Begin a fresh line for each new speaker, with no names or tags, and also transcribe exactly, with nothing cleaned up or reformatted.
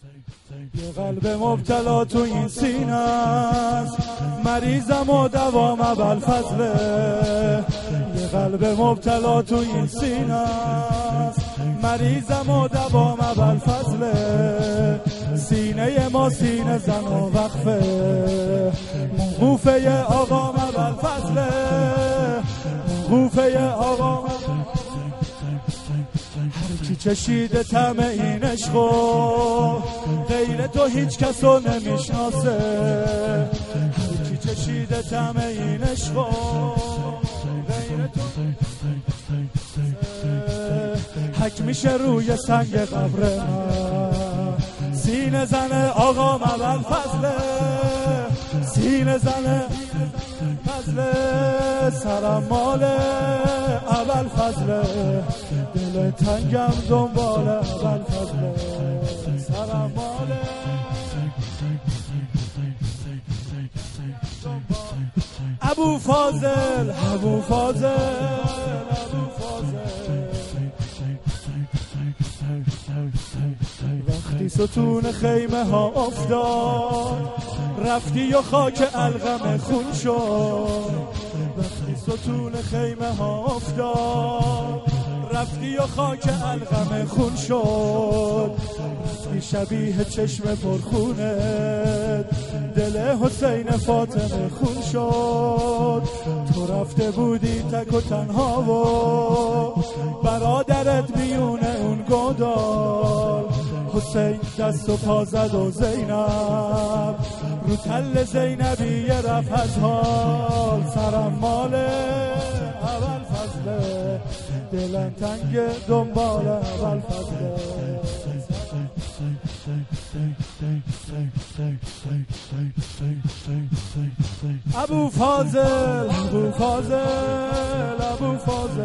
یه قلب مبتلا تو این سینه است، مریضم و دوام ابوالفضله. یه قلب مبتلا تو این سینه است، مریضم و دوام ابوالفضله. سینه ما سینه زن و وقفه، موقوفه آقام ابوالفضله. موقوفه آقام هرکی چشیده طعم این عشقو، غیر تو هیچ کسو نمیشناسه. هرکی چشیده طعم این عشقو، غیر تو حک میشه روی سنگ قبر من. سینه زن آقام ابوالفضله، سینه زن فضله. سرم مال ابوالفضله، دل تنگم دنبال ابوالفضله. سرم مال ابوفاضل، ابوفاضل، ابوفاضل. وقتی ستون خیمه ها افتاد، رفتی و خاک القم خون شد. وقتی ستون خیمه ها افتاد، رفتی و خاک القم خون شد. رفتی شبیه چشم پرخونت، دل حسین فاطمه خون شد. تو رفته بودی تک و تنها و برادرت میونه اون گودال. حسین دست و پا زد و زینب رو تل زینبی رفت از حال. سرم مال ابوالفضله، دلم تنگ دنبال ابوالفضله. ابوفاضل، ابوفاضل، ابوفاضل.